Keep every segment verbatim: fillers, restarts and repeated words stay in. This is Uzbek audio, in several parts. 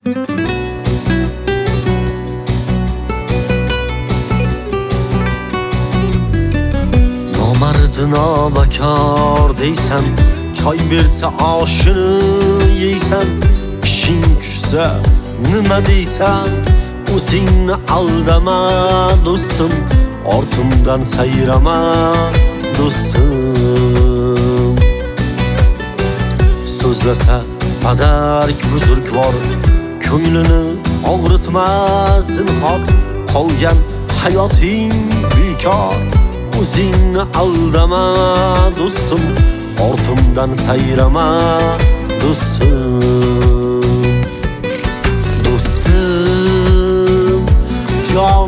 Nomardi nobakor deysan, choy bersa oshini yeysan, ishing tushsa nima deysan? O'zingni aldama do'stim, ortimdan sayrama do'stim. So'zlasa padark buzurgvor, ko'nglini og'ritma zinhor. Qolgan hayoting bekor, o'zingni aldama do'stim, ortimdan sayrama do'stim. Do'stim, jon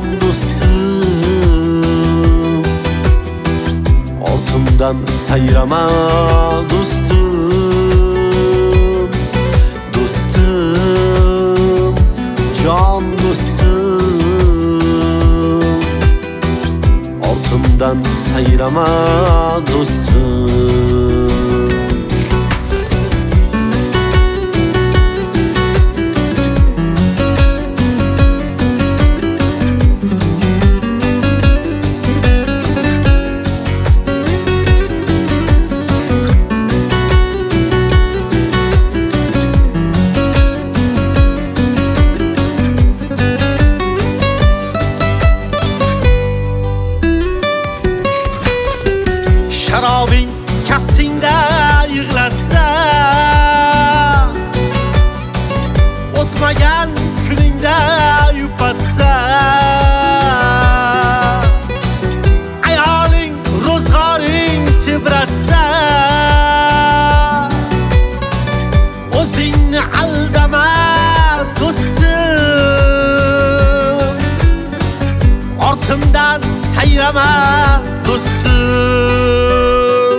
do'stim, ortimdan sayrama do'stim. Do'stim, jon do'stim, ortimdan sayrama do'stim. Sharobing kaftingda yig'lasa, o'tmagan kuningda yupatsa, ayoling ro'zg'oring tebratsa, o'zingni aldama do'stim, ortimdan sayrama do'stim.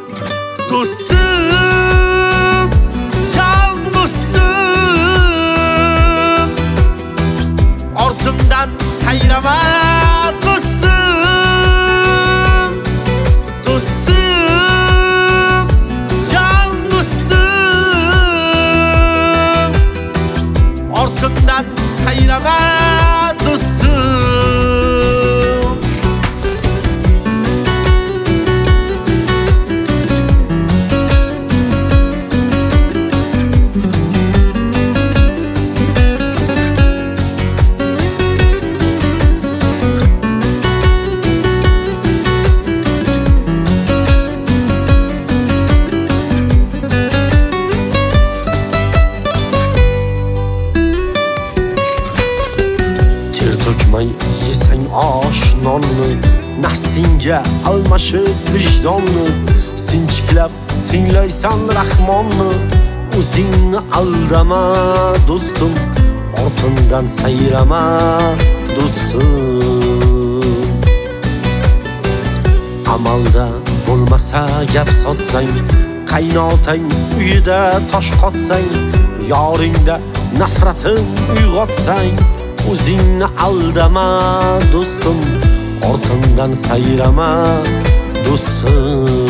Do'stim, jon do'stim, ortimdan sayrama do'stim. Do'stim, jon do'stim, ortimdan sayrama do'stim. To'kmay yesang osh nonni, nafsingga almashib vijdonni, sinchiklab tinglaysan rahmonni. O'zingni aldama do'stim, ortimdan sayrama do'stim. Amalda bo'lmasa gap sotsang, qaynotang uyida tosh qotsang, yoringda nafratin uyg'otsang, o'zingni aldama do'stim, ortimdan sayrama do'stim.